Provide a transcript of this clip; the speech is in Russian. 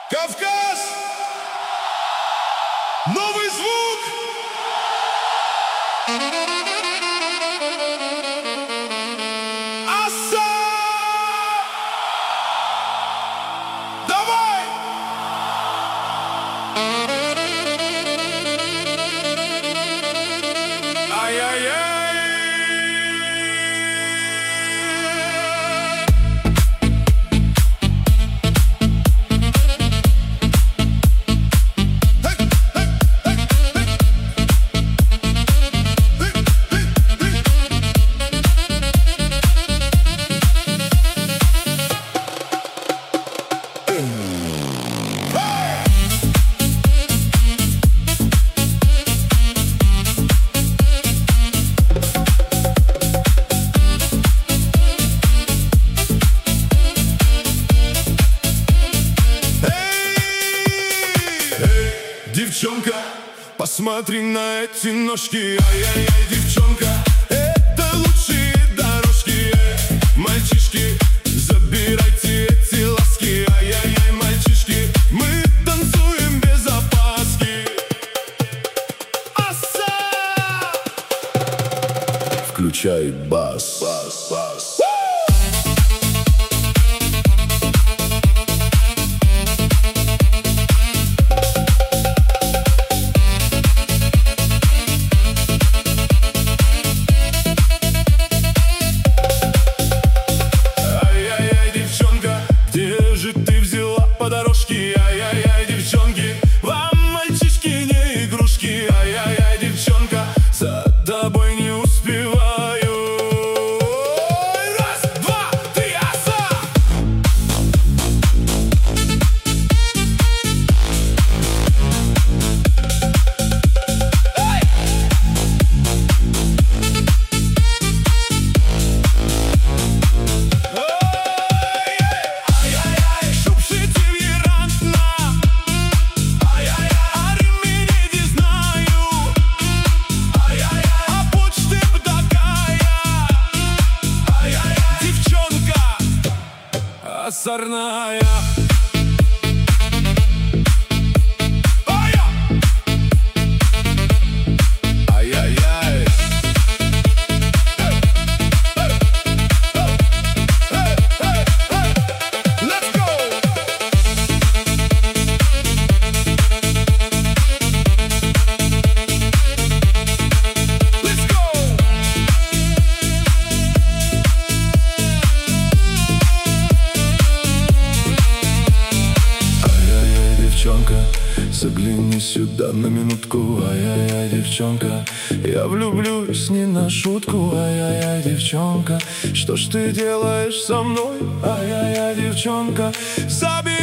Кавказ! Новый звук! Аса! Давай! Ай-яй-яй! Девчонка, посмотри на эти ножки. Ай-яй-яй, девчонка, это лучшие дорожки. Мальчишки, забирайте эти ласки. Ай-яй-яй, мальчишки, мы танцуем без опаски. Аса! Включай бас, бас, бас. По дорожке, ай-яй-яй, девчонки, вам мальчишки не игрушки. Ай-яй-яй, девчонка, за тобой не успеваю. Раз, два, три, аса! Ай! Сорная. Ай-яй-яй. Let's go. Let's go. Девчонка, загляни сюда на минутку. Ай-яй-яй, девчонка, я влюблюсь не на шутку. Ай-яй-яй, девчонка, что ж ты делаешь со мной? Ай-яй-яй, девчонка, забей.